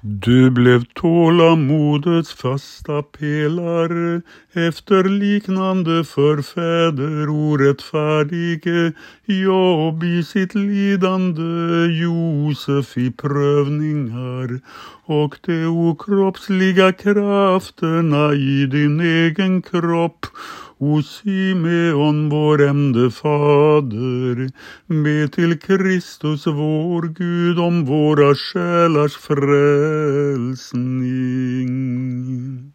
Du blev tålamodets fasta pelare, efter liknande förfäder orättfärdige, Jobb i sitt lidande, Josef i prövningar, och de okroppsliga krafterna i din egen kropp. O Simeon, vår ende fader, be till Kristus vår Gud om våra själars frälsning.